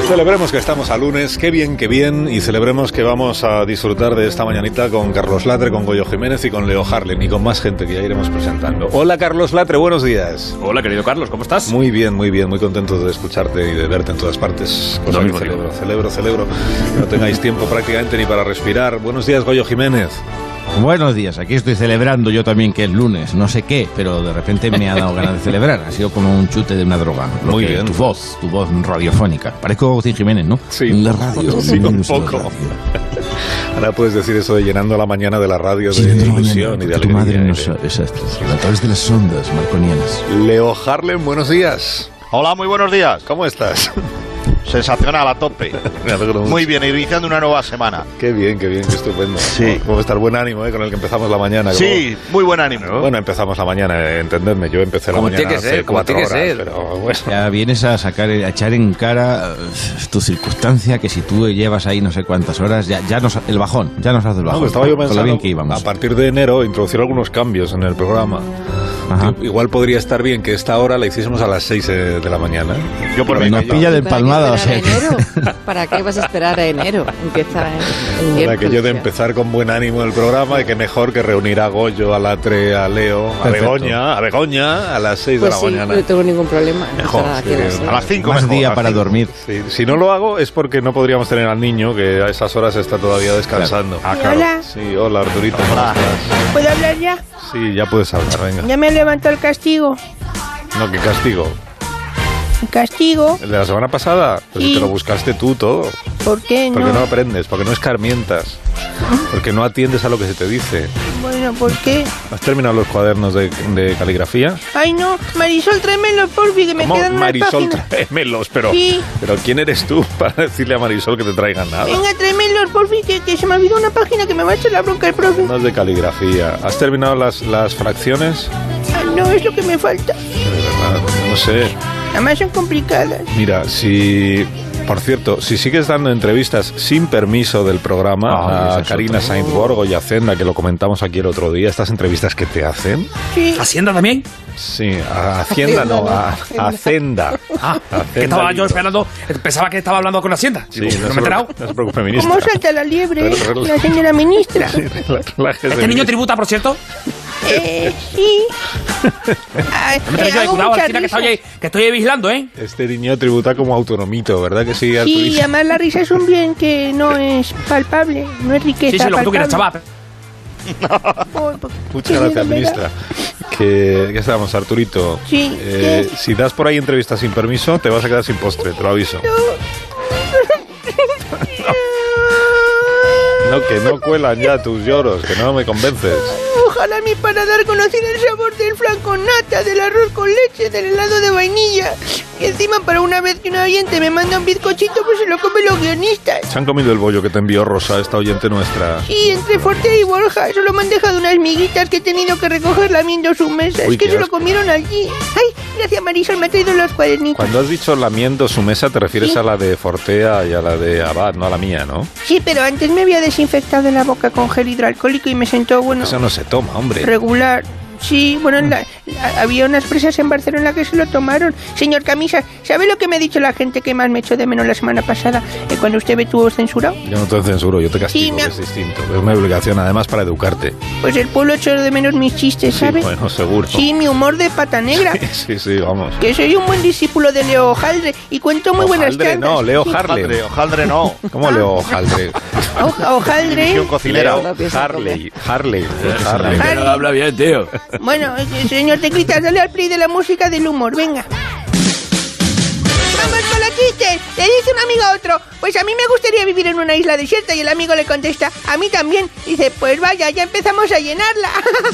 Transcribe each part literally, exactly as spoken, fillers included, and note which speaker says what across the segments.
Speaker 1: Celebremos que estamos a lunes, qué bien, qué bien, y celebremos que vamos a disfrutar de esta mañanita con Carlos Latre, con Goyo Jiménez y con Leo Harlem y con más gente que ya iremos presentando. Hola Carlos Latre, buenos días.
Speaker 2: Hola querido Carlos, ¿cómo estás?
Speaker 1: Muy bien, muy bien, muy contento de escucharte y de verte en todas partes. Cosa que celebro, celebro, celebro, que no tengáis tiempo prácticamente ni para respirar. Buenos días, Goyo Jiménez.
Speaker 3: Buenos días, aquí estoy celebrando yo también que es lunes, no sé qué, pero de repente me ha dado ganas de celebrar, ha sido como un chute de una droga.
Speaker 1: Muy bien.
Speaker 3: Tu voz, tu voz radiofónica, parezco Agustín Jiménez, ¿no?
Speaker 1: Sí.
Speaker 3: En la radio.
Speaker 1: Sí, un poco. Ahora puedes decir eso de llenando la mañana de la radio de, sí, de ilusión y de
Speaker 3: tu
Speaker 1: alegría.
Speaker 3: Madre nos, exacto, a través de las ondas marconianas.
Speaker 1: Leo Harlem, buenos días.
Speaker 4: Hola, muy buenos días.
Speaker 1: ¿Cómo estás?
Speaker 4: Sensacional, a tope.
Speaker 1: Me alegro mucho.
Speaker 4: Muy bien, iniciando una nueva semana.
Speaker 1: Qué bien, qué bien, qué estupendo.
Speaker 4: Sí.
Speaker 1: ¿Cómo está el buen ánimo eh, con el que empezamos la mañana? ¿Cómo?
Speaker 4: Sí, muy buen ánimo.
Speaker 1: ¿No? Bueno, empezamos la mañana, eh, entendedme. Yo empecé la
Speaker 2: como
Speaker 1: mañana
Speaker 2: tiene que
Speaker 1: hace
Speaker 2: ser, como
Speaker 1: cuatro
Speaker 2: tiene que
Speaker 1: horas,
Speaker 2: ser.
Speaker 1: pero bueno.
Speaker 3: Ya vienes a sacar, a echar en cara uh, tu circunstancia, que si tú llevas ahí no sé cuántas horas, ya, ya nos, el bajón, ya nos hace el bajón.
Speaker 1: No, estaba yo
Speaker 3: con lo
Speaker 1: pensando,
Speaker 3: bien que íbamos.
Speaker 1: a partir de enero, introducir algunos cambios en el programa.
Speaker 3: Ajá.
Speaker 1: Igual podría estar bien que esta hora la hiciésemos a las seis de la mañana.
Speaker 4: Yo por
Speaker 3: Nos
Speaker 4: mí.
Speaker 3: pilla de empalmada, o sea.
Speaker 5: ¿Para qué vas a esperar a enero? Empieza el
Speaker 1: Para que yo de empezar con buen ánimo el programa, y que mejor que reunir a Goyo, a Latre, a Leo, a
Speaker 3: Perfecto.
Speaker 1: Begoña, a Begoña a las seis
Speaker 5: Pues
Speaker 1: de la
Speaker 5: sí,
Speaker 1: mañana.
Speaker 5: no tengo ningún problema.
Speaker 1: Mejor,
Speaker 5: Empezar
Speaker 1: sí,
Speaker 5: aquí a las
Speaker 1: sí.
Speaker 5: seis.
Speaker 4: A las cinco
Speaker 3: Más
Speaker 4: mejor,
Speaker 3: día
Speaker 4: a las
Speaker 3: para
Speaker 4: cinco.
Speaker 3: dormir.
Speaker 1: Sí, si no lo hago es porque no podríamos tener al niño, que a esas horas está todavía descansando.
Speaker 4: Ah, claro.
Speaker 6: Hola,
Speaker 1: Sí, hola Arturito. ¿cómo
Speaker 4: Hola.
Speaker 1: estás?
Speaker 6: ¿puedo hablar ya?
Speaker 1: Sí, ya puedes hablar, venga.
Speaker 6: Ya me levantó el castigo.
Speaker 1: No, qué castigo.
Speaker 6: ¿El castigo?
Speaker 1: ¿El de la semana pasada? Pues
Speaker 6: Sí.
Speaker 1: si te lo buscaste tú todo.
Speaker 6: ¿Por qué
Speaker 1: Porque no
Speaker 6: no?
Speaker 1: aprendes, porque no escarmientas, porque no atiendes a lo que se te dice.
Speaker 6: Bueno, ¿por qué?
Speaker 1: ¿Has terminado los cuadernos de, de caligrafía?
Speaker 6: Ay, no, Marisol, tráemelos, porfi, que me
Speaker 1: ¿Cómo?
Speaker 6: quedan unas
Speaker 1: Marisol,
Speaker 6: páginas.
Speaker 1: tráemelos, pero,
Speaker 6: Sí.
Speaker 1: pero ¿quién eres tú para decirle a Marisol que te traiga nada?
Speaker 6: Venga, tráemelos, porfi, que, que se me olvidó una página que me va a echar la bronca el profe.
Speaker 1: No es de caligrafía. ¿Has terminado las, las fracciones?
Speaker 6: Ah, no, es lo que me falta.
Speaker 1: De verdad, no sé.
Speaker 6: Además son complicadas.
Speaker 1: Mira, si... Por cierto, si sigues dando entrevistas sin permiso del programa
Speaker 3: Ah,
Speaker 1: a
Speaker 3: esa es
Speaker 1: Karina
Speaker 3: otra.
Speaker 1: Sainz Borgo y a Hacienda, que lo comentamos aquí el otro día, estas entrevistas que te hacen...
Speaker 6: Sí.
Speaker 2: ¿Hacienda también?
Speaker 1: Sí, a Hacienda no, a a Hacienda.
Speaker 2: Ah,
Speaker 1: Hacienda
Speaker 2: que estaba yo
Speaker 1: Libro.
Speaker 2: esperando, pensaba que estaba hablando con Hacienda.
Speaker 1: Sí,
Speaker 2: Digo,
Speaker 1: no
Speaker 2: ¿no
Speaker 1: se
Speaker 2: me he enterado?
Speaker 1: preocupe, no se preocupe, ministra.
Speaker 6: ¿Cómo salta la liebre,
Speaker 1: Rel- rel-
Speaker 6: la señora ministra?
Speaker 1: Relájese,
Speaker 2: ¿Este niño
Speaker 1: ministra.
Speaker 2: tributa, por cierto?
Speaker 6: Eh, sí. Ay,
Speaker 2: No me
Speaker 6: eh,
Speaker 2: tenéis
Speaker 6: hago
Speaker 2: cuidado,
Speaker 6: mucha
Speaker 2: Alcina, que
Speaker 6: risa.
Speaker 2: estoy, que estoy vigilando, ¿eh?
Speaker 1: Este niño tributa como autonomito, ¿verdad que sí,
Speaker 6: Sí,
Speaker 1: Arturito?
Speaker 6: y además la risa es un bien que no es palpable, no es riqueza
Speaker 2: Sí, sí, lo que tú quieras,
Speaker 6: palpable.
Speaker 2: chaval.
Speaker 6: Oh, pues,
Speaker 1: Muchas
Speaker 6: sí,
Speaker 1: gracias,
Speaker 6: ¿verdad?
Speaker 1: ministra. Que, ¿qué estamos, Arturito?
Speaker 6: Sí,
Speaker 1: Eh,
Speaker 6: ¿qué?
Speaker 1: si das por ahí entrevistas sin permiso, te vas a quedar sin postre, te lo aviso. No, que no cuelan ya tus lloros, que no me convences.
Speaker 6: Ojalá mi paladar conociera el sabor del flan con nata, del arroz con leche, del helado de vainilla. Y encima, para una vez que un oyente me manda un bizcochito, pues se lo comen los guionistas.
Speaker 1: Se han comido el bollo que te envió Rosa, esta oyente nuestra.
Speaker 6: Sí, entre Forte y Borja, solo me han dejado unas miguitas que he tenido que recoger lamiendo su mesa.
Speaker 1: Uy,
Speaker 6: es que
Speaker 1: qué
Speaker 6: se lo
Speaker 1: asco.
Speaker 6: comieron allí. Ay, gracias Marisol, me ha traído los cuadernitos.
Speaker 1: Cuando has dicho lamiendo su mesa, te refieres
Speaker 6: Sí.
Speaker 1: a la de Fortea y a la de Abad, no a la mía, ¿no?
Speaker 6: Sí, pero antes me había desinfectado la boca con gel hidroalcohólico y me sentó, bueno,
Speaker 1: Eso no se toma, hombre.
Speaker 6: regular. Sí, bueno, la- la- había unas presas en Barcelona que se lo tomaron. Señor Camisa, ¿sabe lo que me ha dicho la gente que más me echó de menos la semana pasada? Eh, cuando usted me tuvo censurado.
Speaker 1: Yo no te censuro, yo te castigo,
Speaker 6: Sí, me ha-
Speaker 1: que es distinto. Es una obligación, además, para educarte.
Speaker 6: Pues el pueblo echó de menos mis chistes,
Speaker 1: Sí,
Speaker 6: ¿sabe?
Speaker 1: bueno, seguro.
Speaker 6: Sí, mi humor de pata negra.
Speaker 1: Sí, sí, vamos.
Speaker 6: Que soy un buen discípulo de Leo Haldre y cuento muy buenas
Speaker 1: Hojaldre,
Speaker 6: chandas.
Speaker 1: no, Leo
Speaker 6: Sí.
Speaker 1: Harley.
Speaker 4: Hojaldre, hojaldre no.
Speaker 1: ¿Cómo Leo Hojaldre?
Speaker 6: O- Hojaldre.
Speaker 4: Edición cocinera.
Speaker 1: Leo Harley. Harley. Harley.
Speaker 6: Harley.
Speaker 2: No habla bien, tío.
Speaker 6: Bueno, eh, señor Teclitas, dale al play de la música del humor, venga. ¡Vamos con los chistes! Le dice un amigo a otro, pues a mí me gustaría vivir en una isla desierta, y el amigo le contesta, a mí también. Dice, pues vaya, ya empezamos a llenarla.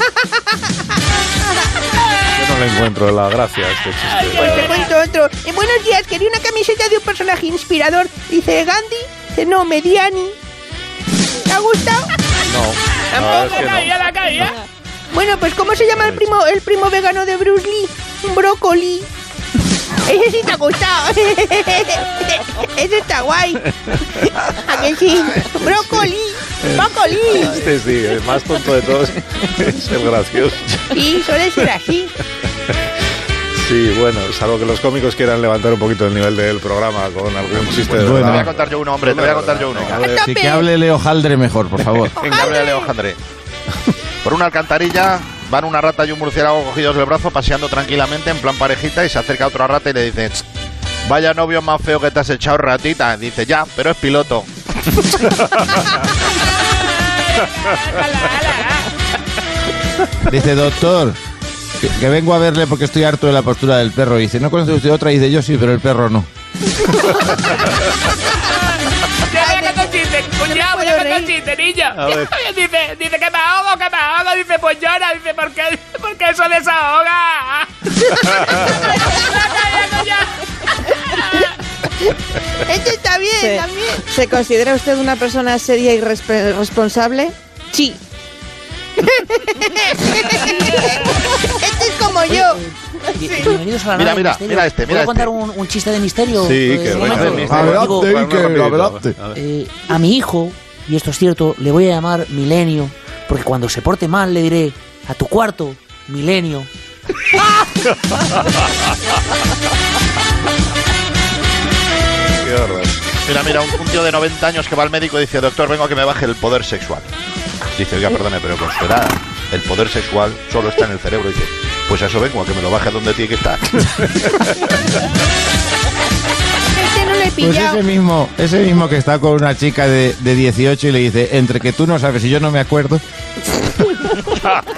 Speaker 1: Yo no le encuentro la gracia a este chiste.
Speaker 6: Pues te cuento otro. Eh, buenos días, quería una camiseta de un personaje inspirador. Dice, ¿Gandhi? Dice, no, Mediani. ¿Te ha gustado?
Speaker 1: No, la verdad es que no.
Speaker 2: la calle.
Speaker 6: Bueno, pues ¿cómo se llama el primo, el primo vegano de Bruce Lee? Brócoli. Ese sí te ha gustado. Ese está guay. ¿A que sí? Brócoli. Brócoli.
Speaker 1: Este sí, el más tonto de todos es el gracioso.
Speaker 6: Sí, suele ser así.
Speaker 1: Sí, bueno, salvo que los cómicos quieran levantar un poquito el nivel del programa con algún chiste de
Speaker 3: Bueno,
Speaker 4: Te voy a
Speaker 1: verdad.
Speaker 4: contar yo uno, hombre, te voy a contar yo uno.
Speaker 1: A ver.
Speaker 3: Sí, que hable Leo Haldre mejor, por favor.
Speaker 4: Venga, hable a Leo Jandre. Por una alcantarilla van una rata y un murciélago cogidos del brazo paseando tranquilamente en plan parejita y se acerca otra rata y le dice: vaya novio más feo que te has echado, ratita. Dice: ya, pero es piloto.
Speaker 3: Dice, doctor, que, que vengo a verle porque estoy harto de la postura del perro. Y dice, ¿no conoce usted otra? Y dice, yo sí, pero el perro no.
Speaker 2: Ya voy a contar un chiste, cuñado, voy a contar un chiste, niño.
Speaker 1: A ver.
Speaker 2: Dice, dice que me ahogo, que me ahogo. Dice, pues llora. Dice, ¿por qué? Porque eso desahoga.
Speaker 6: Esto está bien,
Speaker 5: ¿Se,
Speaker 6: también.
Speaker 5: ¿Se considera usted una persona seria y respe- responsable?
Speaker 6: Sí. Este es como yo.
Speaker 7: Bienvenidos a la
Speaker 4: Mira,
Speaker 7: nave
Speaker 4: mira,
Speaker 7: del misterio.
Speaker 4: mira este, mira
Speaker 7: ¿Puedo contar
Speaker 4: este.
Speaker 7: un, un chiste de misterio?
Speaker 1: Sí,
Speaker 7: Eh,
Speaker 1: que
Speaker 7: un
Speaker 1: venga
Speaker 7: momento.
Speaker 1: del misterio.
Speaker 3: Adelante,
Speaker 7: Digo,
Speaker 3: Iker,
Speaker 1: Rapidito.
Speaker 3: adelante.
Speaker 1: A ver.
Speaker 7: eh, a mi hijo, y esto es cierto, le voy a llamar Milenio, porque cuando se porte mal le diré, a tu cuarto, Milenio.
Speaker 1: Qué horror.
Speaker 4: Mira, mira, un, un tío de noventa años que va al médico y dice: doctor, vengo a que me baje el poder sexual. Dice: oiga, perdone, pero con su edad, el poder sexual solo está en el cerebro. Dice: pues a eso vengo, a que me lo baje donde tiene que estar.
Speaker 6: Este no lo he
Speaker 3: Pues
Speaker 6: pillado.
Speaker 3: ese mismo, ese mismo que está con una chica de, de dieciocho y le dice, entre que tú no sabes y yo no me acuerdo.
Speaker 6: Esos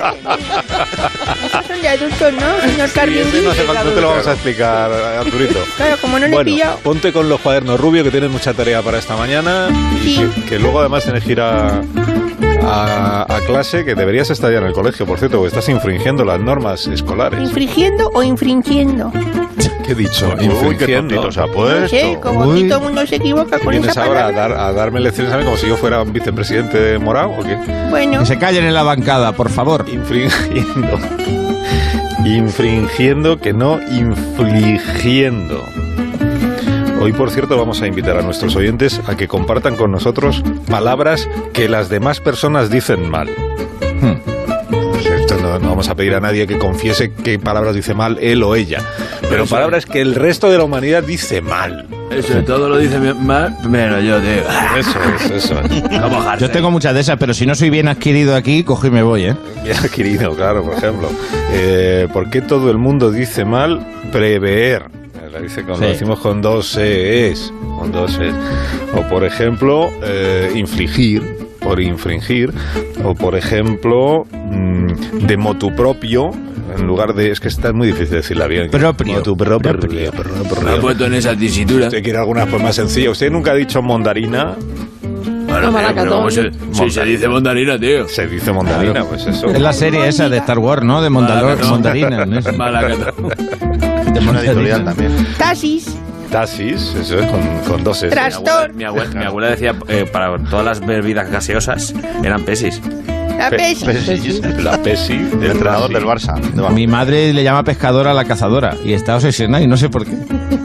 Speaker 6: son de adultos, ¿no, señor
Speaker 1: Sí,
Speaker 6: Carmen?
Speaker 1: ese no, hace falta, no te lo vamos a explicar, Arturito.
Speaker 6: Claro, como no lo he
Speaker 1: Bueno,
Speaker 6: pillado.
Speaker 1: ponte con los cuadernos Rubio, que tienes mucha tarea para esta mañana y
Speaker 6: Sí.
Speaker 1: que, que luego además tienes que ir a, a, a clase, que deberías estar ya en el colegio, por cierto, porque estás infringiendo las normas escolares.
Speaker 6: ¿Infringiendo o infringiendo?
Speaker 1: ¿Qué he dicho?
Speaker 4: Uy, qué
Speaker 1: Infringiendo.
Speaker 4: tontito se ha
Speaker 6: No
Speaker 4: puesto.
Speaker 6: sé, como
Speaker 3: Uy.
Speaker 6: aquí todo el mundo se equivoca con
Speaker 1: ¿Vienes
Speaker 6: esa
Speaker 1: ahora a,
Speaker 6: palabra.
Speaker 1: dar, a darme lecciones a mí como si yo fuera un vicepresidente de Morao o qué?
Speaker 6: Bueno,
Speaker 3: Que se callen en la bancada, por favor.
Speaker 1: Infringiendo. Infringiendo, que no infligiendo. Hoy, por cierto, vamos a invitar a nuestros oyentes a que compartan con nosotros palabras que las demás personas dicen mal.
Speaker 3: Hmm.
Speaker 1: Pues esto no, no vamos a pedir a nadie que confiese qué palabras dice mal él o ella, pero
Speaker 2: Eso
Speaker 1: palabras que el resto de la humanidad dice mal.
Speaker 2: Eso todo lo dice mal, menos yo, tío.
Speaker 1: Eso es, eso es.
Speaker 2: Como Harsel.
Speaker 3: Yo tengo muchas de esas, pero si no soy bien adquirido aquí, cojo y me voy, ¿eh?
Speaker 1: Bien adquirido, claro, por ejemplo. Eh, ¿Por qué todo el mundo dice mal prever? La dice con,
Speaker 3: Sí.
Speaker 1: Lo decimos con dos es, con dos es. O por ejemplo, eh, infligir, por infringir. O por ejemplo, mm, de motu propio, en lugar de... Es que está muy difícil decirla bien.
Speaker 3: Propio.
Speaker 1: Motu propio.
Speaker 3: Propio.
Speaker 1: propio.
Speaker 2: Me ha puesto en esa tesitura.
Speaker 1: Usted quiere algunas pues más sencillas. Usted nunca ha dicho mondarina.
Speaker 2: Bueno,
Speaker 5: Toma la
Speaker 2: tío, pero ¿cómo se,
Speaker 5: catón.
Speaker 2: si se dice mondarina, tío.
Speaker 1: Se dice mondarina, pues eso.
Speaker 3: Es la serie esa de Star Wars, ¿no? De Mondalor,
Speaker 2: Malacatón.
Speaker 3: Mondarina. ¿no? Es-
Speaker 2: Malacatón.
Speaker 3: de
Speaker 4: Es una editorial
Speaker 3: Mondarina.
Speaker 4: también.
Speaker 6: taxis,
Speaker 1: Taxis, eso es, con, con dos S.
Speaker 6: Tras-
Speaker 2: Mi abuela, mi abuela- mi abuela decía, eh, para todas las bebidas gaseosas, eran pesis.
Speaker 6: la
Speaker 1: Pe-
Speaker 6: pesi.
Speaker 4: Pesis,
Speaker 1: La Pesi,
Speaker 4: el entrenador del Barça. de Barça.
Speaker 3: Mi madre le llama pescadora a la cazadora y está obsesionada y no sé por qué.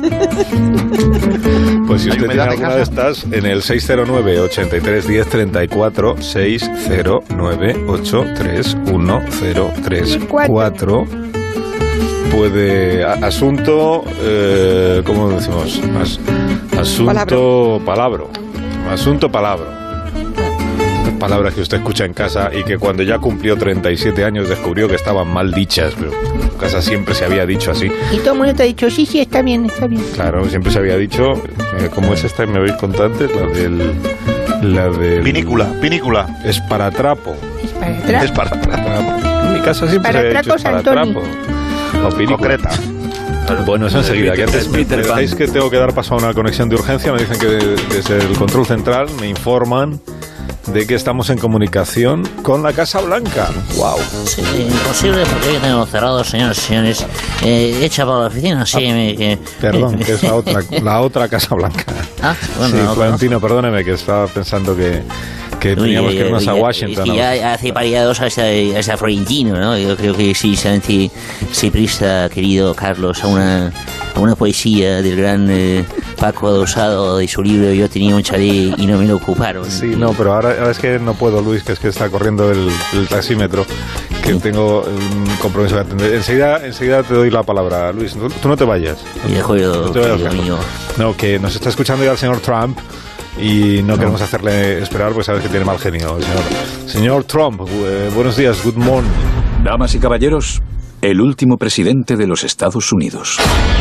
Speaker 1: Pues si
Speaker 4: ¿Hay
Speaker 1: usted tiene
Speaker 4: humedad de
Speaker 1: alguna de
Speaker 4: casa?
Speaker 1: estas, en el seis cero nueve, ochenta y tres, diez, treinta y cuatro, seis cero nueve, ocho tres uno cero tres cuatro, puede... a- asunto, eh, ¿cómo decimos? As- asunto palabro. Asunto palabro. Palabras que usted escucha en casa y que cuando ya cumplió treinta y siete años descubrió que estaban mal dichas, pero en casa siempre se había dicho así.
Speaker 6: Y todo el mundo te ha dicho, sí, sí, está bien, está bien.
Speaker 1: Claro, siempre se había dicho, eh, ¿cómo es esta? ¿Me veis contantes? La del... La del...
Speaker 4: Vinícula, vinícula.
Speaker 1: Esparatrapo.
Speaker 6: Es para atrás.
Speaker 4: Es para atrás.
Speaker 1: Esparatrapo. En mi casa siempre se ha dicho
Speaker 6: Esparatracos,
Speaker 1: esparatrapo. O pinícula.
Speaker 4: Concreta.
Speaker 1: Bueno, eso enseguida. Que antes me
Speaker 2: Peter Pan.
Speaker 1: decís que tengo que dar paso a una conexión de urgencia. Me dicen que desde el control central me informan de que estamos en comunicación con la Casa Blanca. ¡Wow!
Speaker 7: Sí, imposible porque yo tengo cerrado, señores y señores. Eh, echa para la oficina, sí. me- que-
Speaker 1: Perdón, que es la otra, la otra Casa Blanca.
Speaker 7: Ah, bueno,
Speaker 1: Sí,
Speaker 7: la otra,
Speaker 1: Florentino, perdóneme, que estaba pensando que, que
Speaker 7: Uy,
Speaker 1: teníamos que
Speaker 7: eh,
Speaker 1: irnos a
Speaker 7: ya-
Speaker 1: Washington.
Speaker 7: Es que ya hace pariados a ese, a ese Florentino, ¿no? Yo creo que sí, se, se presta, querido Carlos, a una, a una poesía del gran eh, Paco Adosado de su libro Yo tenía un chalet y no me lo ocuparon.
Speaker 1: Sí, no, pero ahora, ahora es que no puedo, Luis, que es que está corriendo el, el taxímetro, que tengo un compromiso que atender. Enseguida, enseguida te doy la palabra, Luis. Tú, tú no te vayas.
Speaker 7: Y de acuerdo,
Speaker 1: no te vayas
Speaker 7: querido mío.
Speaker 1: No, que nos está escuchando ya el señor Trump y no, no. queremos hacerle esperar, pues sabes que tiene mal genio el señor. Señor Trump, eh, buenos días, good morning.
Speaker 8: Damas y caballeros, el último presidente de los Estados Unidos.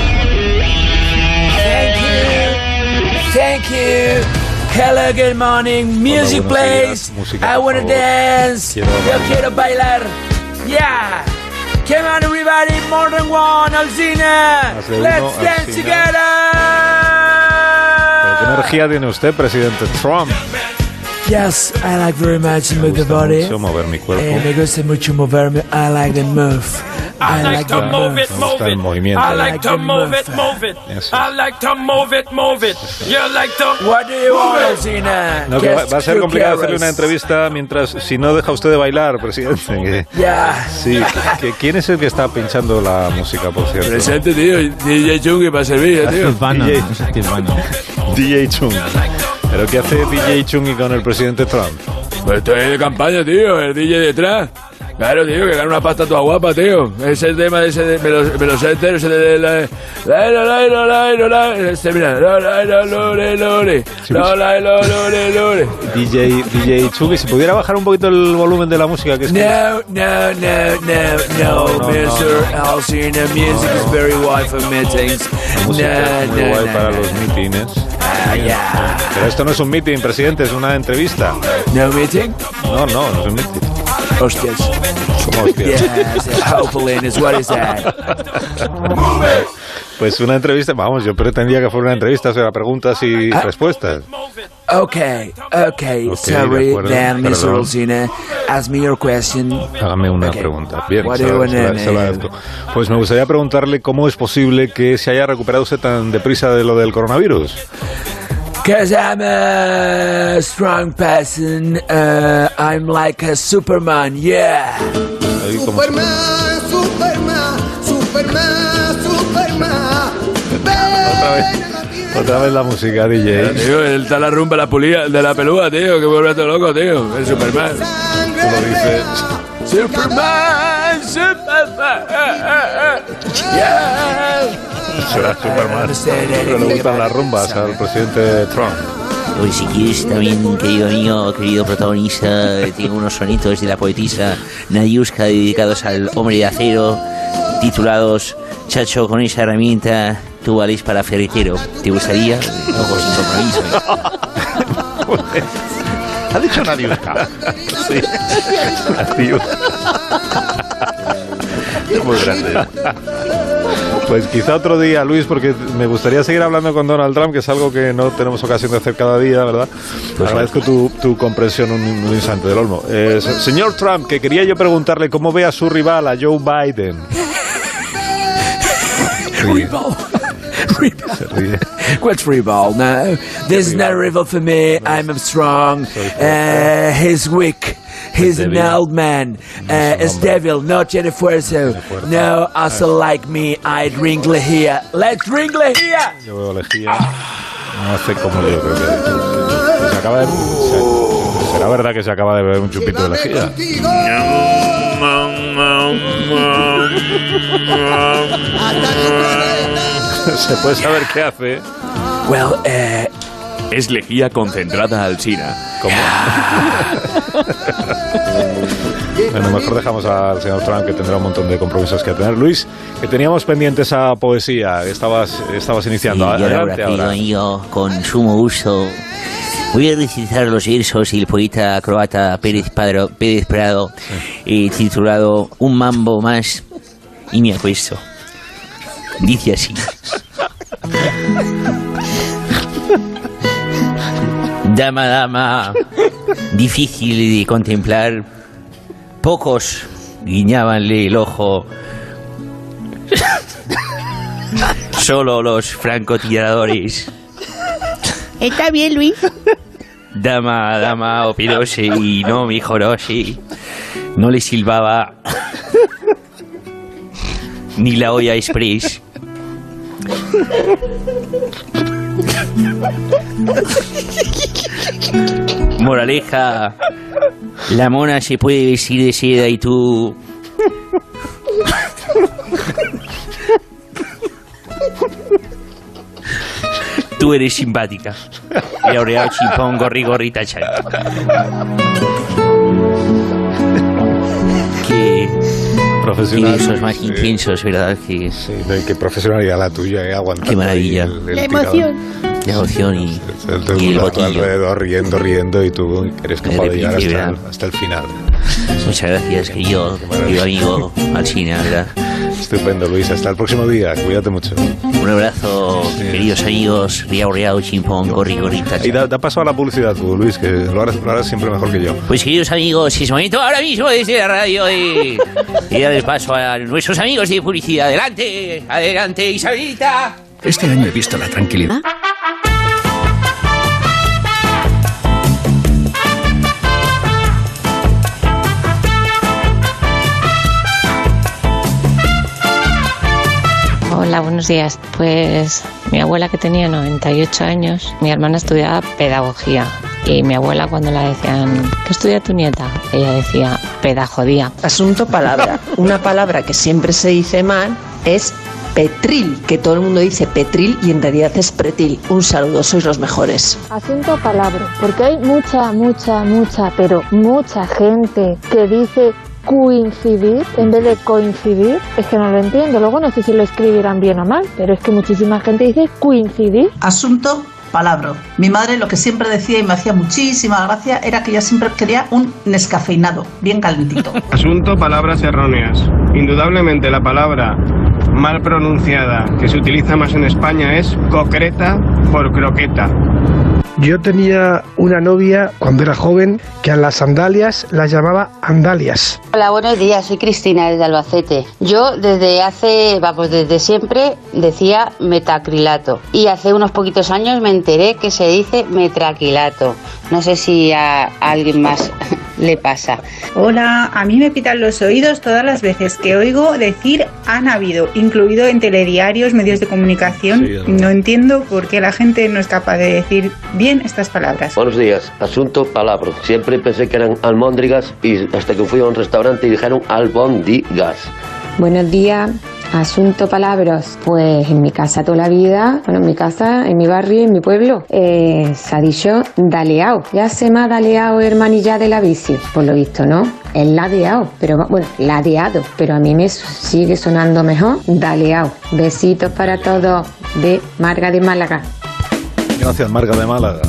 Speaker 2: Thank you. Hello, good morning. Music
Speaker 1: Hola,
Speaker 2: plays.
Speaker 1: Música,
Speaker 2: I wanna dance.
Speaker 1: Quiero
Speaker 2: Yo quiero bailar. Yeah. Come on, everybody. More than one. Alcina. Let's dance
Speaker 1: Alcina.
Speaker 2: together.
Speaker 1: ¿Pero qué energía tiene usted, presidente Trump?
Speaker 2: Yes, I like very much to move the body.
Speaker 1: Me gusta mucho mover mi cuerpo.
Speaker 2: Eh, me gusta mucho moverme. I like the move. I, I like, like to move, move it, move it.
Speaker 1: Movimiento.
Speaker 2: I like to move it, move it. Yes. I like to move it, move it. You like to. What do you want, Alcina?
Speaker 1: No, que va, va a ser complicado hacerle una entrevista mientras, si no deja usted de bailar, presidente. Que,
Speaker 2: yeah.
Speaker 1: Sí. Que, ¿Quién es el que está pinchando la música, por cierto?
Speaker 2: Presente, tío. D J Chung para servir, tío.
Speaker 3: D
Speaker 1: J Chung. ¿Pero qué hace D J Chung con el presidente Trump?
Speaker 2: Pues estoy de campaña, tío. El D J detrás. Claro, tío, que gana una pasta toda guapa, tío. Ese tema de ese de, me, lo, me lo sé entero, ese de la la la la la la la la este mira, la la la lore lore. La la la lore lore.
Speaker 1: D J D J Chucky, si pudiera bajar un poquito el volumen de la música que es que...
Speaker 2: No, no, no, no, no, no, mister Alcina, music is very wide for meetings.
Speaker 1: La música es muy guay para los mítines.
Speaker 2: Ah, ya.
Speaker 1: Pero esto no es un meeting, presidente, es una entrevista.
Speaker 2: ¿No meeting?
Speaker 1: No, no, no es un meeting.
Speaker 2: Hostias.
Speaker 1: ¿Cómo hostias?
Speaker 2: Yes, Hopelines, what is that?
Speaker 1: Pues una entrevista, vamos, yo pretendía que fuera una entrevista, o sea, preguntas y ah. respuestas.
Speaker 2: Okay, okay, okay, sorry, then, mister Alcina, ask me your question.
Speaker 1: Hágame una
Speaker 2: okay.
Speaker 1: pregunta. Bien,
Speaker 2: what
Speaker 1: se,
Speaker 2: do you
Speaker 1: se, la, se la agradezco. Pues me gustaría preguntarle cómo es posible que se haya recuperado usted tan deprisa de lo del coronavirus.
Speaker 2: Cause I'm a strong person, uh, I'm like a Superman, yeah.
Speaker 6: Superman, Superman, Superman, Superman.
Speaker 1: Otra vez, otra vez la música, D J.
Speaker 2: Yeah, tío, él está la rumba la pulía, de la pelúa, tío, que vuelve todo loco, tío. El Superman.
Speaker 1: Tú lo dices.
Speaker 2: Superman, Superman. Yeah.
Speaker 1: Será Superman. Pero le gustan las rumbas al presidente Trump.
Speaker 7: Hoy si quieres también, querido mío, querido protagonista, tengo unos sonitos de la poetisa Nadiuska dedicados al hombre de acero, titulados Chacho, con esa herramienta tú vales para ferretero. ¿Te gustaría? Ojo sin compromiso.
Speaker 4: ¿Ha dicho Nadiuska?
Speaker 1: Sí. Nadiuska.
Speaker 4: Es muy grande.
Speaker 1: Pues quizá otro día, Luis, porque me gustaría seguir hablando con Donald Trump, que es algo que no tenemos ocasión de hacer cada día, ¿verdad? Pues agradezco tu, tu comprensión un, un instante del olmo. Eh, señor Trump, que quería yo preguntarle cómo ve a su rival, a Joe Biden.
Speaker 2: Rival. Rival. What's rival? No, this is not a rival for me. I'm strong. Uh, he's weak. He's an old man. Uh, it's devil, no tiene fuerza. No, also like me, I drink lejía. Let's drink lejía.
Speaker 1: Yo veo lejía. No hace como yo creo que. Se acaba de. Se, ¿será verdad que se acaba de beber un chupito de lejía? ¿Se puede saber qué hace?
Speaker 2: Well, eh. Es lejía concentrada Alcina.
Speaker 1: ¿Cómo? Bueno, mejor dejamos al señor Trump, que tendrá un montón de compromisos que tener. Luis, que teníamos pendiente esa poesía que estabas, estabas iniciando.
Speaker 7: Sí,
Speaker 1: Adelante
Speaker 7: ahora.
Speaker 1: ahora.
Speaker 7: Yo, con sumo gusto, voy a recitar los versos del poeta croata Pérez, Padro, Pérez Prado, sí. eh, titulado Un mambo más y me acuesto. Dice así. Dama, dama, difícil de contemplar, pocos guiñábanle el ojo, solo los francotiradores.
Speaker 6: Está bien, Luis.
Speaker 7: Dama, dama, opirose y no mejorose, no le silbaba ni la olla express. Moraleja. La mona se puede vestir de seda y tú... Tú eres simpática. Y aureado chipón, gorri, gorrita, chan. Qué...
Speaker 1: Profesional.
Speaker 7: Qué besos más
Speaker 1: sí.
Speaker 7: intensos, ¿verdad? Que...
Speaker 1: Sí, qué profesionalidad la tuya, eh, aguantando.
Speaker 7: Qué maravilla.
Speaker 1: El, el
Speaker 6: La
Speaker 1: picador.
Speaker 6: emoción.
Speaker 7: La emoción y,
Speaker 1: Todo el
Speaker 7: y el
Speaker 1: mundo a tu
Speaker 7: botillo.
Speaker 1: alrededor riendo, riendo y tú eres capaz de llegar hasta, el- hasta el final.
Speaker 7: Muchas gracias, querido, querido amigo Alsina, ¿verdad?
Speaker 1: Estupendo, Luis. Hasta el próximo día. Cuídate mucho.
Speaker 7: Un abrazo, queridos amigos. Riao, riao, chimpón, gorri, gorrita.
Speaker 1: Y da, da paso a la publicidad tú, Luis, que lo harás, lo harás siempre mejor que yo.
Speaker 7: Pues queridos amigos, es momento ahora mismo desde la radio y, y darles paso a nuestros amigos de publicidad. Adelante, adelante, Isabelita.
Speaker 8: Este año he visto la tranquilidad.
Speaker 9: Hola, buenos días. Pues mi abuela, que tenía noventa y ocho años, mi hermana estudiaba pedagogía. Y mi abuela, cuando la decían, ¿qué estudia tu nieta? Ella decía, pedagogía.
Speaker 10: Asunto palabra. Una palabra que siempre se dice mal es petril, que todo el mundo dice petril y en realidad es pretil. Un saludo, sois los mejores.
Speaker 11: Asunto palabra, porque hay mucha, mucha, mucha, pero mucha gente que dice coincidir en vez de coincidir. Es que no lo entiendo. Luego no sé si lo escribirán bien o mal, pero es que muchísima gente dice coincidir.
Speaker 12: Asunto palabra. Mi madre lo que siempre decía y me hacía muchísima gracia era que ella siempre quería un descafeinado, bien calentito.
Speaker 13: Asunto palabras erróneas. Indudablemente la palabra mal pronunciada que se utiliza más en España es concreta por croqueta.
Speaker 14: Yo tenía una novia cuando era joven que a las sandalias las llamaba andalias.
Speaker 15: Hola, buenos días, soy Cristina desde Albacete. Yo desde hace, vamos, desde siempre decía metacrilato y hace unos poquitos años me enteré que se dice metraquilato. No sé si a, a alguien más le pasa.
Speaker 16: Hola, a mí me pitan los oídos todas las veces que oigo decir han habido, incluido en telediarios, medios de comunicación. Sí, no entiendo por qué la gente no es capaz de decir bien estas palabras.
Speaker 17: Buenos días, asunto palabra. Siempre pensé que eran almóndrigas y hasta que fui a un restaurante y dijeron albóndigas.
Speaker 9: Buenos días. Asunto palabras, pues en mi casa toda la vida, bueno, en mi casa, en mi barrio, en mi pueblo, eh, se ha dicho daleao. Ya se me ha daleado hermanilla de la bici, por lo visto, ¿no? Es ladeado, pero bueno, ladeado, pero a mí me sigue sonando mejor daleao. Besitos para todos de Marga de Málaga.
Speaker 1: Gracias, Marga de Málaga.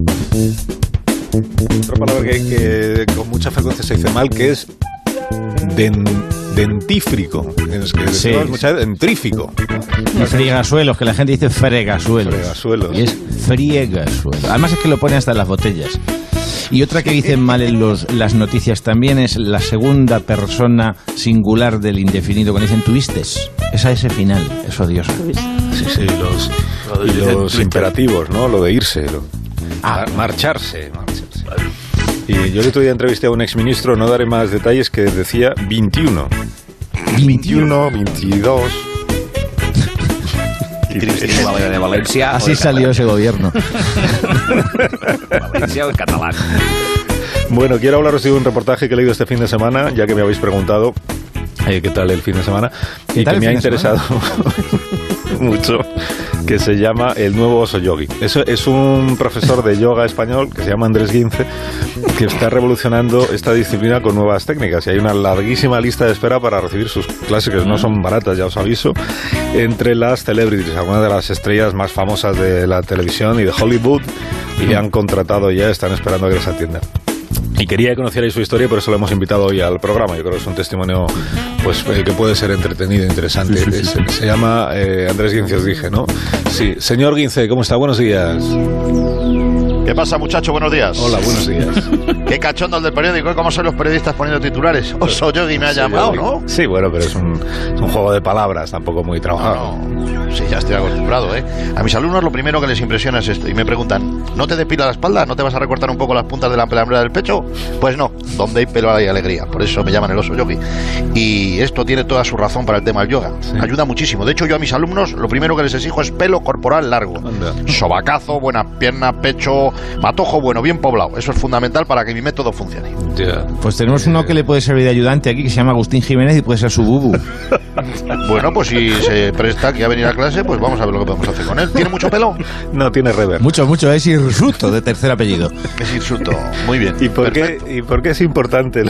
Speaker 1: Otra palabra que, que con mucha frecuencia se dice mal, que es den, dentífrico. Es que
Speaker 3: Sí.
Speaker 1: decimos muchas veces dentrífico.
Speaker 3: No fregasuelos, que la gente dice fregasuelos.
Speaker 1: Fregasuelos.
Speaker 3: Y es friegasuelos. Además es que lo pone hasta en las botellas. Y otra que dicen mal en los, las noticias también es la segunda persona singular del indefinido, cuando dicen tuvistes. Esa ese final, es odioso.
Speaker 1: Sí, sí, los, y los imperativos, ¿no? Lo de irse, lo, ah, marcharse, marcharse. Y yo el otro día entrevisté a un exministro, no daré más detalles, que decía veintiuno. veintiuno, veintidós.
Speaker 2: Y Cristina de Valencia.
Speaker 3: Así salió ese gobierno.
Speaker 2: Valencia o el catalán.
Speaker 1: Bueno, quiero hablaros de un reportaje que he leído este fin de semana, ya que me habéis preguntado eh, qué tal el fin de semana, y que me ha interesado mucho, que se llama El nuevo oso yogi. Eso es un profesor de yoga español que se llama Andrés Guince, que está revolucionando esta disciplina con nuevas técnicas, y hay una larguísima lista de espera para recibir sus clases, que no son baratas, ya os aviso, entre las celebrities, algunas de las estrellas más famosas de la televisión y de Hollywood, y le han contratado ya, están esperando a que les atienda. Y quería que conocierais su historia, por eso lo hemos invitado hoy al programa. Yo creo que es un testimonio pues que puede ser entretenido e interesante. Sí, sí, sí. Se, se llama eh, Andrés Guince, os dije, ¿no? Sí. Señor Guince, ¿cómo está? Buenos días.
Speaker 4: ¿Qué pasa, muchacho? Buenos días.
Speaker 1: Hola, buenos días.
Speaker 4: Qué cachondo el del periódico, ¿cómo son los periodistas poniendo titulares? Oso yogi me ha llamado, ¿no?
Speaker 1: Sí, bueno, pero es un, es un juego de palabras, tampoco muy trabajado.
Speaker 4: No, no. Sí, ya estoy acostumbrado, ¿eh? A mis alumnos lo primero que les impresiona es esto. Y me preguntan, ¿no te depila la espalda? ¿No te vas a recortar un poco las puntas de la pelambrera del pecho? Pues no, donde hay pelo hay alegría. Por eso me llaman el oso yogi. Y esto tiene toda su razón para el tema del yoga. Sí. Ayuda muchísimo. De hecho, yo a mis alumnos lo primero que les exijo es pelo corporal largo. Anda. Sobacazo, buena pierna, pecho, matojo bueno, bien poblado. Eso es fundamental para que mi método funcione.
Speaker 3: Yeah. Pues tenemos uno que le puede servir de ayudante aquí, que se llama Agustín Jiménez y puede ser su bubu.
Speaker 4: Bueno, pues si se presta aquí a venir a clase, pues vamos a ver lo que podemos hacer con él. ¿Tiene mucho pelo?
Speaker 1: No, tiene rever.
Speaker 3: Mucho, mucho. Es hirsuto, de tercer apellido.
Speaker 4: Es hirsuto. Muy bien.
Speaker 1: ¿Y por, qué, ¿Y por qué es importante?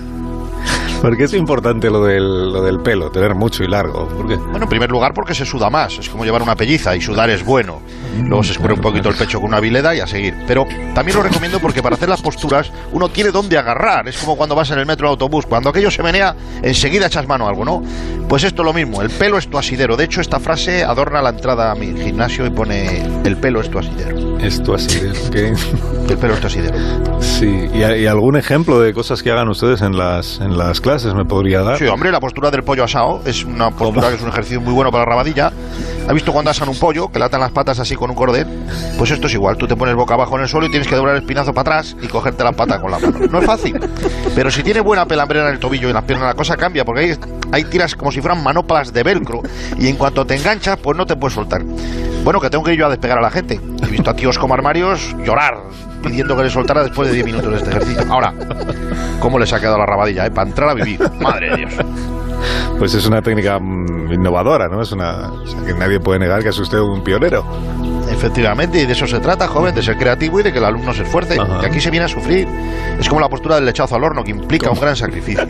Speaker 1: ¿Por qué es importante lo del, lo del pelo, tener mucho y largo? ¿Por qué?
Speaker 4: Bueno, en primer lugar porque se suda más, es como llevar una pelliza y sudar es bueno. Luego se escurre un poquito el pecho con una vileda y a seguir. Pero también lo recomiendo porque para hacer las posturas uno tiene dónde agarrar. Es como cuando vas en el metro o autobús, cuando aquello se menea, enseguida echas mano a algo, ¿no? Pues esto es lo mismo, el pelo es tu asidero. De hecho, esta frase adorna la entrada a mi gimnasio y pone, el pelo es tu asidero.
Speaker 1: Es tu asidero, ¿qué?
Speaker 4: El pelo es tu asidero.
Speaker 1: Sí, ¿y, y algún ejemplo de cosas que hagan ustedes en las, en las clases me podría dar?
Speaker 4: Sí, hombre, la postura del pollo asado es una postura ¿Cómo? que es un ejercicio muy bueno para la rabadilla. ¿Has visto cuando asan un pollo, que le atan las patas así con un cordel? Pues esto es igual, tú te pones boca abajo en el suelo y tienes que doblar el espinazo para atrás y cogerte la pata con la mano. No es fácil, pero si tiene buena pelambrera en el tobillo y en las piernas, la cosa cambia, porque ahí, ahí tiras como si fueran manoplas de velcro y en cuanto te enganchas, pues no te puedes soltar. Bueno, que tengo que ir yo a despegar a la gente. He visto a tíos como armarios llorar pidiendo que le soltara después de diez minutos de este ejercicio. Ahora, ¿cómo les ha quedado la rabadilla, eh? Para entrar a vivir. Madre de Dios.
Speaker 1: Pues es una técnica mmm, innovadora, ¿no? Es una, o sea, que nadie puede negar que es usted un pionero.
Speaker 4: Efectivamente, y de eso se trata, joven, de ser creativo y de que el alumno se esfuerce. Ajá. Que aquí se viene a sufrir. Es como la postura del lechazo al horno, que implica ¿Cómo? un gran sacrificio.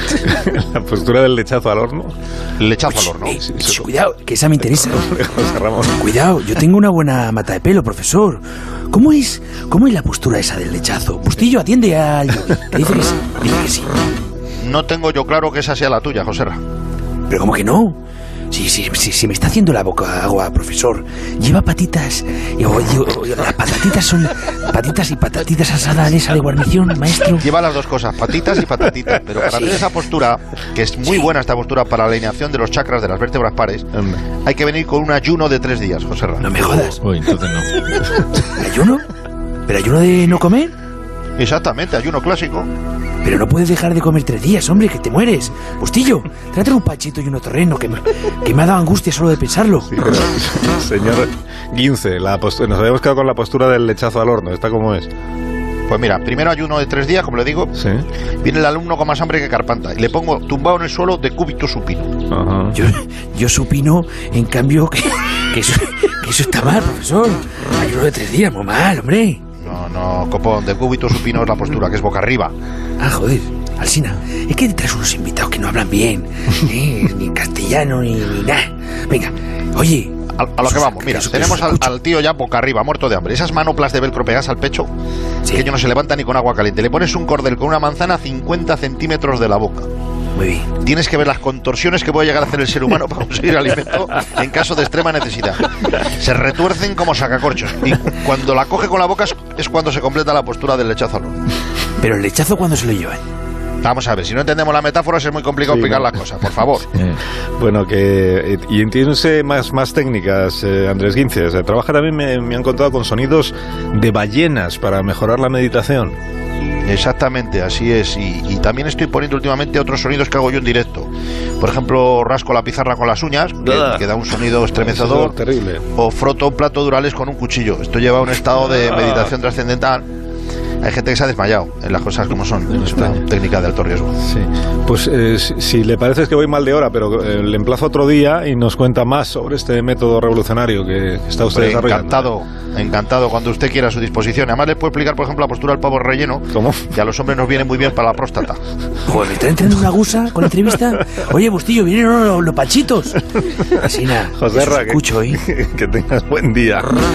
Speaker 1: ¿La postura del lechazo al horno?
Speaker 4: El lechazo Uy, al horno.
Speaker 2: Eh, sí, sí, cuidado, que esa me interesa.
Speaker 1: José Ramón.
Speaker 2: Cuidado, yo tengo una buena mata de pelo, profesor. ¿Cómo es, cómo es la postura esa del lechazo? Bustillo, atiende al yogi, que dice que sí. Dice que sí.
Speaker 4: No tengo yo claro que esa sea la tuya, Joserra.
Speaker 2: ¿Pero cómo que no? Si sí, sí, sí, sí, me está haciendo la boca agua, profesor. Lleva patitas. Yo, yo, yo, las patatitas son patitas y patatitas asadas de esa de guarnición, maestro.
Speaker 4: Lleva las dos cosas, patitas y patatitas. Pero para sí. hacer esa postura, que es muy sí. buena esta postura para la alineación de los chakras de las vértebras pares, mm. hay que venir con un ayuno de tres días, Joserra.
Speaker 2: No me jodas.
Speaker 3: Uy, entonces no.
Speaker 2: ¿Ayuno? ¿Pero ayuno de no comer?
Speaker 4: Exactamente, ayuno clásico.
Speaker 2: Pero no puedes dejar de comer tres días, hombre, que te mueres. Bustillo, trátelo un pachito y un torreno, que me, que me ha dado angustia solo de pensarlo. Sí, pero,
Speaker 1: señor Guince, la postura, nos habíamos quedado con la postura del lechazo al horno. ¿Esta cómo es?
Speaker 4: Pues mira, primero ayuno de tres días, como le digo. Sí. Viene el alumno con más hambre que Carpanta. Y le pongo tumbado en el suelo de cúbito supino.
Speaker 2: Ajá. Yo, yo supino, en cambio, que, que, eso, que eso está mal, profesor. Ayuno de tres días, muy mal, hombre.
Speaker 4: No, no, copón, de cúbito supino es la postura, que es boca arriba.
Speaker 2: Ah, joder, Alsina, es que traes unos invitados que no hablan bien, ¿eh? Ni castellano, ni, ni nada. Venga, oye...
Speaker 4: A, a lo que vamos, mira, tenemos al, al tío ya boca arriba, muerto de hambre. Esas manoplas de velcro pegadas al pecho, sí. que ello no se levanta ni con agua caliente. Le pones un cordel con una manzana a cincuenta centímetros de la boca.
Speaker 2: Muy bien.
Speaker 4: Tienes que ver las contorsiones que puede llegar a hacer el ser humano para conseguir alimento en caso de extrema necesidad. Se retuercen como sacacorchos. Y cuando la coge con la boca es, es cuando se completa la postura del lechazo al horno.
Speaker 2: ¿Pero el lechazo cuándo se lo llevan?
Speaker 4: Vamos a ver, si no entendemos la metáfora es muy complicado sí, explicar no. las cosas, por favor.
Speaker 1: Eh, bueno, que... Y entiéndose más, más técnicas, eh, Andrés Guince. O sea, trabaja también, me, me han contado, con sonidos de ballenas para mejorar la meditación.
Speaker 4: Exactamente, así es. Y, y también estoy poniendo últimamente otros sonidos que hago yo en directo. Por ejemplo, rasco la pizarra con las uñas, que, que da un sonido estremecedor.
Speaker 1: Terrible.
Speaker 4: O froto un plato de Durales con un cuchillo. Esto lleva a un estado de meditación trascendental. Hay gente que se ha desmayado en las cosas como son. Es una técnica de alto riesgo.
Speaker 1: Sí. Pues eh, si, si le parece es que voy mal de hora, pero eh, le emplazo otro día y nos cuenta más sobre este método revolucionario que está usted
Speaker 4: Hombre,
Speaker 1: desarrollando.
Speaker 4: Encantado, encantado, cuando usted quiera a su disposición. Además les puedo explicar, por ejemplo, la postura del pavo relleno.
Speaker 1: ¿Cómo?
Speaker 4: Que a los hombres nos viene muy bien para la próstata.
Speaker 2: Joder, ¿me está entrando una gusa con la entrevista? Oye, Bustillo, vienen los, los pachitos. Así nada.
Speaker 1: Joserra,
Speaker 2: escucho,
Speaker 1: que,
Speaker 2: ¿eh?
Speaker 1: que tengas buen día.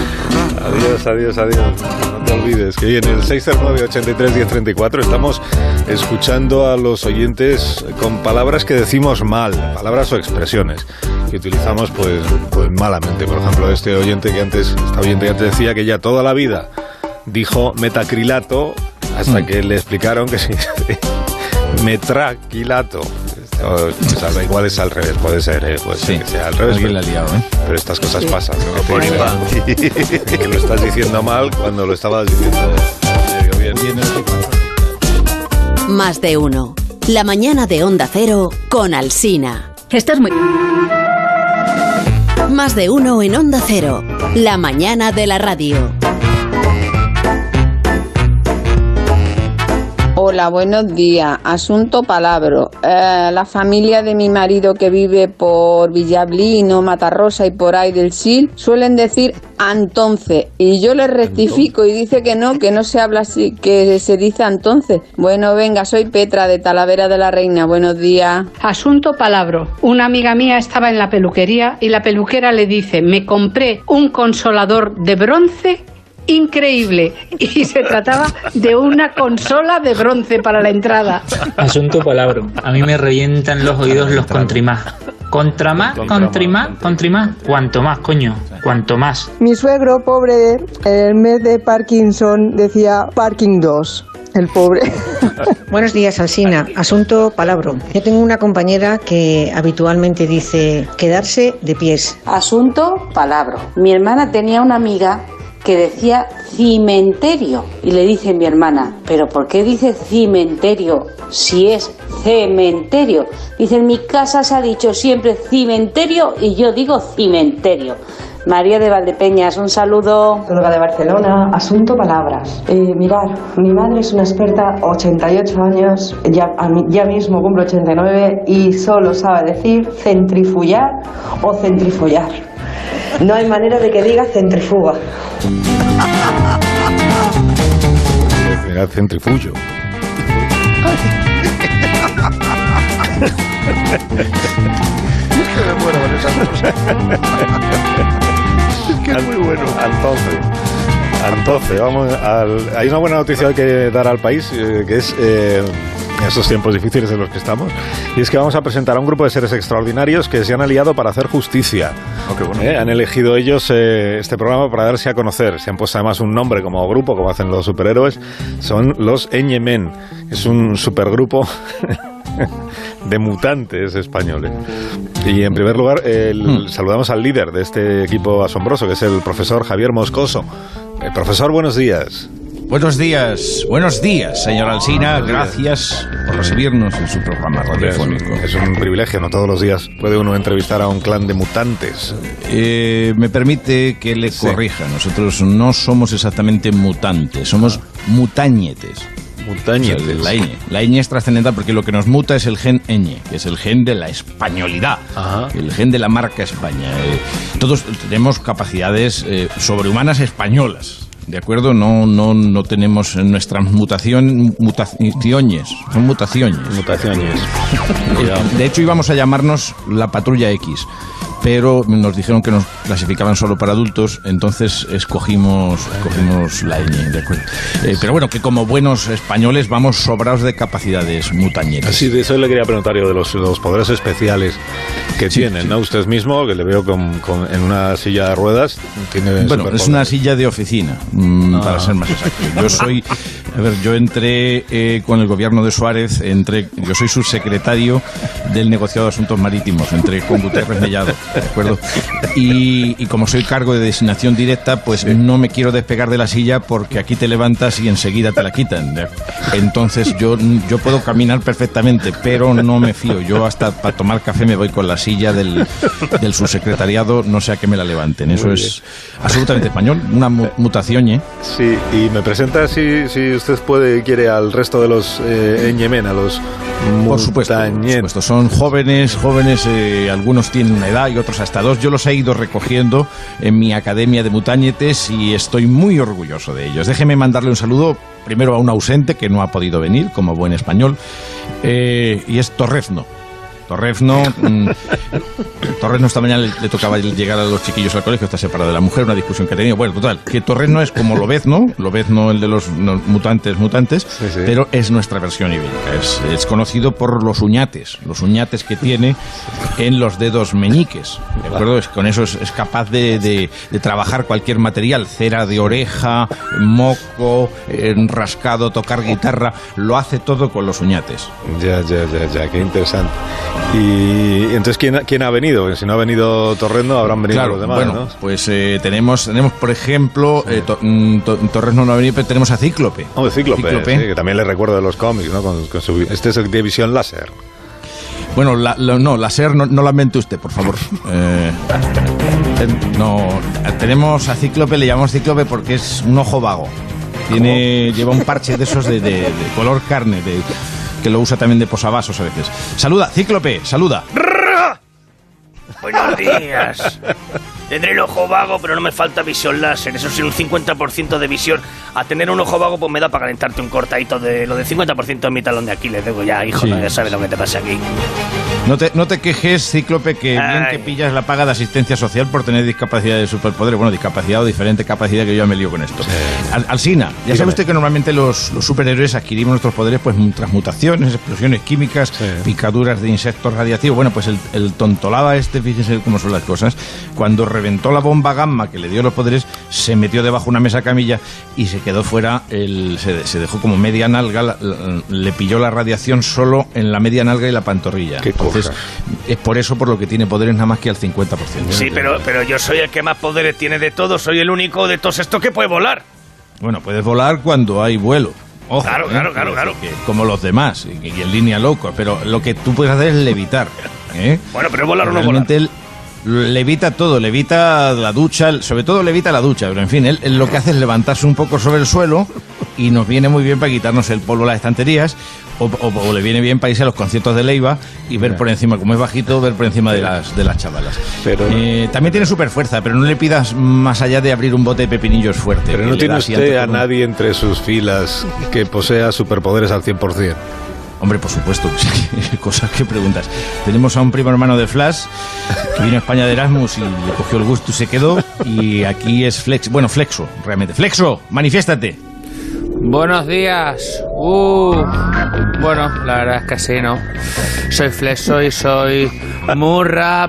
Speaker 1: Adiós, adiós, adiós. No te olvides que viene el seis cero nueve, ochenta y tres, diez treinta y cuatro. Estamos escuchando a los oyentes con palabras que decimos mal, palabras o expresiones que utilizamos pues, pues malamente. Por ejemplo, este oyente que antes, esta oyente que antes decía que ya toda la vida dijo metacrilato hasta mm. que le explicaron que sí, metraquilato. O, pues, igual es al revés, puede ser, ¿eh? Puede ser
Speaker 3: Sí.
Speaker 1: que sea al revés.
Speaker 3: Alguien
Speaker 1: Pero,
Speaker 3: la ha liado, ¿eh?
Speaker 1: pero estas cosas
Speaker 5: Sí.
Speaker 1: pasan. ¿No? Te dicen que lo estás diciendo mal cuando lo estabas diciendo medio bien.
Speaker 18: Más de uno. La mañana de Onda Cero con Alsina.
Speaker 19: Estás muy...
Speaker 18: Más de uno en Onda Cero. La mañana de la radio.
Speaker 20: Hola, buenos días. Asunto palabro. Eh, la familia de mi marido que vive por Villablino, Matarrosa y por ahí del Sil suelen decir entonces y yo les rectifico y dice que no, que no se habla así, que se dice entonces. Bueno, venga, soy Petra de Talavera de la Reina. Buenos días.
Speaker 19: Asunto palabro. Una amiga mía estaba en la peluquería y la peluquera le dice, me compré un consolador de bronce increíble, y se trataba de una consola de bronce para la entrada.
Speaker 21: Asunto palabro. A mí me revientan los oídos los contramás. Contramás, contramás, contramás. Cuanto más, coño, cuanto más.
Speaker 22: Mi suegro, pobre, en el mes de Parkinson decía Parking dos. El pobre.
Speaker 23: Buenos días, Alsina. Asunto palabro. Yo tengo una compañera que habitualmente dice quedarse de pies.
Speaker 15: Asunto palabro. Mi hermana tenía una amiga que decía cimenterio y le dice mi hermana, ¿pero por qué dice cimenterio si es cementerio? Dice, en mi casa se ha dicho siempre cimenterio y yo digo cimenterio. María de Valdepeñas, un saludo.
Speaker 24: Olga de Barcelona, asunto palabras. Eh, mirar, mi madre es una experta, ochenta y ocho años, ya, a mí, ya mismo cumple ochenta y nueve y solo sabe decir centrifugar o centrifollar. No hay manera de que diga centrifuga.
Speaker 1: Era centrifuyo.
Speaker 4: Que me muero con esas cosas. Es que es muy bueno.
Speaker 1: Entonces, entonces vamos al, hay una buena noticia que dar al país, eh, que es eh, en estos tiempos difíciles en los que estamos, y es que vamos a presentar a un grupo de seres extraordinarios que se han aliado para hacer justicia.
Speaker 4: Oh, qué bueno.
Speaker 1: Eh, han elegido ellos eh, este programa para darse a conocer. Se han puesto además un nombre como grupo, como hacen los superhéroes. Son los Ñemen. Es un supergrupo de mutantes españoles. Y en primer lugar, el, mm. saludamos al líder de este equipo asombroso, que es el profesor Javier Moscoso. Eh, profesor, buenos días.
Speaker 3: Buenos días, buenos días, señor Alsina. Gracias por recibirnos en su programa radiofónico.
Speaker 1: Es un, es un privilegio, no todos los días puede uno entrevistar a un clan de mutantes.
Speaker 3: Eh, me permite que le sí. corrija. Nosotros no somos exactamente mutantes, somos mutañetes.
Speaker 1: Mutañetes.
Speaker 3: O sea, la ñ. La ñ es trascendental porque lo que nos muta es el gen ñ, que es el gen de la españolidad, Ajá. el gen de la marca España. Eh, todos tenemos capacidades eh, sobrehumanas españolas. ¿De acuerdo? No, no, no tenemos nuestras mutación, mutaciones. Son mutaciones.
Speaker 1: Mutaciones.
Speaker 3: De hecho, íbamos a llamarnos la Patrulla X, pero nos dijeron que nos clasificaban solo para adultos, entonces escogimos, escogimos la ñ, ¿de acuerdo? Eh, pero bueno, que como buenos españoles vamos sobrados de capacidades mutañetas.
Speaker 1: Así, de eso le quería preguntar yo, de los, los poderes especiales que sí, tienen, sí. ¿no? Usted mismo, que le veo con, con, en una silla de ruedas. Tiene
Speaker 3: bueno, es una silla de oficina, mmm, ah. para ser más exacto. Yo soy, a ver, yo entré eh, con el gobierno de Suárez, entré, yo soy subsecretario del negociado de asuntos marítimos, entré con Guterres Mellado. ¿De acuerdo? Y, y como soy cargo de designación directa, pues sí. no me quiero despegar de la silla porque aquí te levantas y enseguida te la quitan. Entonces yo, yo puedo caminar perfectamente, pero no me fío. Yo hasta para tomar café me voy con la silla del, del subsecretariado, no sé a qué me la levanten. Eso es absolutamente español, una mu mutación, ¿eh?
Speaker 1: Sí, y me presenta, si, si usted puede, quiere, al resto de los eh, Ñemen, a los
Speaker 3: por supuesto, por supuesto, son jóvenes, jóvenes, eh, algunos tienen una edad y otros hasta dos. Yo los he ido recogiendo en mi academia de mutañetes y estoy muy orgulloso de ellos. Déjeme mandarle un saludo primero a un ausente que no ha podido venir, como buen español, eh, y es Torrezno. Torrezno, mmm, Torrezno esta mañana le, le tocaba llegar a los chiquillos al colegio, está separado de la mujer, una discusión que ha tenido. Bueno, total, que Torrezno es como Lobezno, Lobezno el de los no, mutantes, mutantes, sí, sí. Pero es nuestra versión ibérica. Es, es conocido por los uñates, los uñates que tiene en los dedos meñiques. ¿De acuerdo? Es, con eso es, es capaz de, de, de trabajar cualquier material, cera de oreja, moco, eh, rascado, tocar guitarra, lo hace todo con los uñates.
Speaker 1: Ya, ya, ya, ya, qué interesante. Y entonces, ¿quién, quién ha venido? Si no ha venido Torrezno, habrán venido
Speaker 3: claro,
Speaker 1: los demás,
Speaker 3: bueno,
Speaker 1: ¿no?
Speaker 3: Pues eh, tenemos, tenemos, por ejemplo, sí. eh, to, to, Torrezno no ha venido, pero tenemos a Cíclope.
Speaker 1: Oh, Cíclope, Cíclope. Sí, que también le recuerdo de los cómics, ¿no? Con, con su, este es el de visión láser.
Speaker 3: Bueno, la, la, no, láser no, no la invente usted, por favor. Eh, no, tenemos a Cíclope, le llamamos Cíclope porque es un ojo vago. Tiene, lleva un parche de esos de, de, de color carne, de, que lo usa también de posavasos a veces. Saluda, Cíclope, saluda.
Speaker 6: Buenos días. Tendré el ojo vago, pero no me falta visión láser. Eso sí, un cincuenta por ciento de visión. A tener un ojo vago, pues me da para calentarte un cortadito de lo del cincuenta por ciento de mi talón de Aquiles. Digo, ya, hijo, sí. No, ya sabes lo que te pasa aquí.
Speaker 3: No te, no te quejes, Cíclope, que Ay. bien que pillas la paga de asistencia social por tener discapacidad de superpoderes. Bueno, discapacidad o diferente capacidad, que yo ya me lío con esto. Sí. Al, Alsina, ya Dígame. sabe usted que normalmente los, los superhéroes adquirimos nuestros poderes pues tras mutaciones, explosiones químicas, sí. picaduras de insectos radiactivos. Bueno, pues el, el tontolaba este, fíjese cómo son las cosas, cuando reventó la bomba gamma que le dio los poderes, se metió debajo de una mesa camilla y se quedó fuera, el, se, se dejó como media nalga, la, la, le pilló la radiación solo en la media nalga y la pantorrilla.
Speaker 1: Qué
Speaker 3: Entonces, cosa. Es por eso por lo que tiene poderes nada más que al cincuenta por ciento.
Speaker 6: Sí, pero, pero yo soy el que más poderes tiene de todos, soy el único de todos estos que puede volar.
Speaker 3: Bueno, puedes volar cuando hay vuelo. Ojo,
Speaker 6: claro,
Speaker 3: ¿eh?
Speaker 6: claro, claro, claro.
Speaker 3: Que, como los demás, y, y en línea loco, pero lo que tú puedes hacer es levitar. ¿eh?
Speaker 6: Bueno, pero volar o no
Speaker 3: volar.
Speaker 6: Él
Speaker 3: levita todo, levita la ducha, sobre todo levita la ducha, pero en fin, él, él lo que hace es levantarse un poco sobre el suelo y nos viene muy bien para quitarnos el polvo de las estanterías, o, o, o le viene bien para irse a los conciertos de Leiva y ver por encima, como es bajito, ver por encima de las, de las chavalas. Pero eh, también tiene super fuerza, pero no le pidas más allá de abrir un bote de pepinillos fuerte.
Speaker 1: Pero no tiene usted a nadie entre sus filas que posea superpoderes al cien por ciento.
Speaker 3: Hombre, por supuesto, cosas que preguntas. Tenemos a un primo hermano de Flash que vino a España de Erasmus y le cogió el gusto y se quedó. Y aquí es Flex, bueno, Flexo, realmente. Flexo, manifiéstate.
Speaker 7: Buenos días. Uh, bueno, la verdad es que sí, ¿no? Soy Flexo y soy muy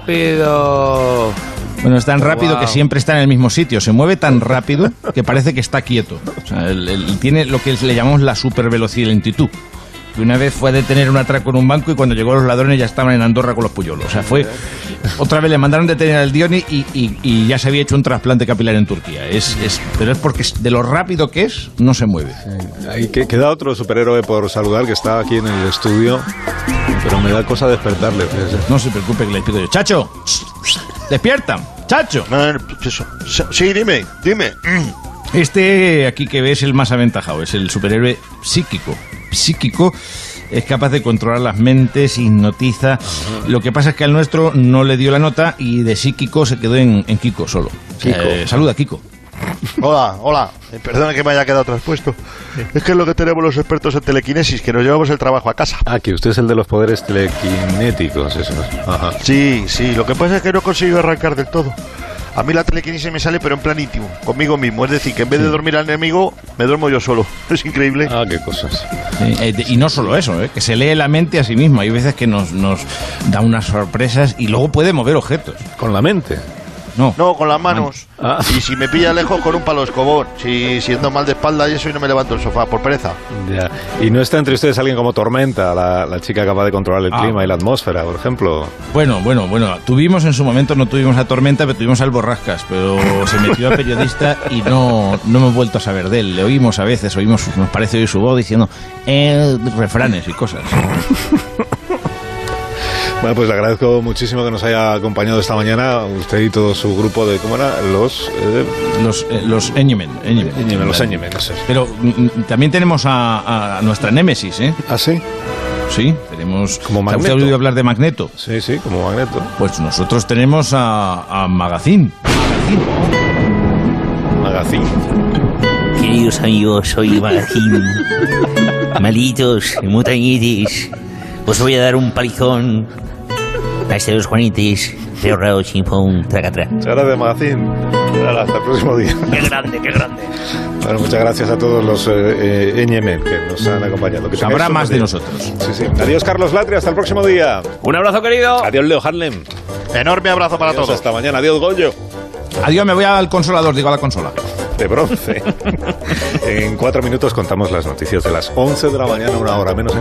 Speaker 7: rápido.
Speaker 3: Bueno, es tan rápido wow. que siempre está en el mismo sitio. Se mueve tan rápido que parece que está quieto. O sea, él, él tiene lo que le llamamos la supervelocidad y lentitud. Una vez fue a detener un atraco en un banco y cuando llegó los ladrones ya estaban en Andorra con los puyuelos. O sea, fue... Otra vez le mandaron detener al Dioni y, y, y ya se había hecho un trasplante capilar en Turquía. Es, es, pero es porque de lo rápido que es, no se mueve.
Speaker 1: Sí. Ahí que, queda otro superhéroe por saludar que está aquí en el estudio, pero me da cosa despertarle. Fíjese.
Speaker 3: No se preocupe que le pido yo. ¡Chacho! ¡Despierta! ¡Chacho!
Speaker 4: Sí, dime, dime.
Speaker 3: Este aquí que ves es el más aventajado, es el superhéroe psíquico. Psíquico, es capaz de controlar las mentes, hipnotiza. Uh-huh. Lo que pasa es que al nuestro no le dio la nota y de psíquico se quedó en, en Kiko solo. Kiko. Eh, saluda, Kiko.
Speaker 4: Hola, hola. Eh, perdona que me haya quedado traspuesto. Es que es lo que tenemos los expertos en telequinesis, que nos llevamos el trabajo a casa.
Speaker 1: Ah, que usted es el de los poderes telequinéticos, eso.
Speaker 4: Ajá. Sí, sí. Lo que pasa es que no consigo arrancar del todo. A mí la telequinesis me sale, pero en plan íntimo, conmigo mismo. Es decir, que en vez de dormir al enemigo, me duermo yo solo. Es increíble.
Speaker 1: Ah, qué cosas.
Speaker 3: Eh, eh, y no solo eso, eh, que se lee la mente a sí mismo. Hay veces que nos, nos da unas sorpresas y luego puede mover objetos.
Speaker 1: ¿Con la mente?
Speaker 3: No.
Speaker 4: No, con las manos. Ah. Y si me pilla lejos, con un palo escobón. Si siendo mal de espalda y eso, y no me levanto del sofá, por pereza.
Speaker 1: Ya. ¿Y no está entre ustedes alguien como Tormenta, la, la chica capaz de controlar el ah. clima y la atmósfera, por ejemplo?
Speaker 3: Bueno, bueno, bueno. Tuvimos en su momento, no tuvimos a Tormenta, pero tuvimos al Borrascas. Pero se metió a periodista y no, no hemos vuelto a saber de él. Le oímos a veces, oímos, nos parece oír su voz diciendo eh, refranes y cosas.
Speaker 1: Bueno, pues le agradezco muchísimo que nos haya acompañado esta mañana, usted y todo su grupo de, ¿cómo era? Los... Eh,
Speaker 3: los eh, los Eñemen.
Speaker 1: Los Eñemen, eso es.
Speaker 3: Pero mm, también tenemos a, a nuestra némesis, ¿eh?
Speaker 1: ¿Ah, sí?
Speaker 3: Sí, tenemos...
Speaker 1: Como Magneto.
Speaker 3: ¿Usted ha oído hablar de Magneto?
Speaker 1: Sí, sí, como Magneto.
Speaker 3: Pues nosotros tenemos a, a Magazine.
Speaker 1: Magazine.
Speaker 8: Queridos amigos, soy Magazine. Malitos, mutañitis. Os voy a dar un palizón Hasta los Juanitis, Río Rao, Chimpón, Tracatrá.
Speaker 1: Gracias, Magazín. Hasta el próximo día.
Speaker 6: Qué grande, qué grande.
Speaker 1: Bueno, muchas gracias a todos los eh, eh, Ñeme que nos han acompañado. Que
Speaker 3: Habrá más de
Speaker 1: día.
Speaker 3: nosotros.
Speaker 1: Sí, sí. Adiós, Carlos Latre. Hasta el próximo día.
Speaker 6: Un abrazo, querido.
Speaker 1: Adiós, Leo Harlem.
Speaker 4: Enorme abrazo para
Speaker 1: Adiós,
Speaker 4: todos.
Speaker 1: Hasta mañana. Adiós, Goyo.
Speaker 3: Adiós, me voy al consolador, digo a la consola.
Speaker 1: De bronce. En cuatro minutos contamos las noticias de las once de la mañana, una hora menos en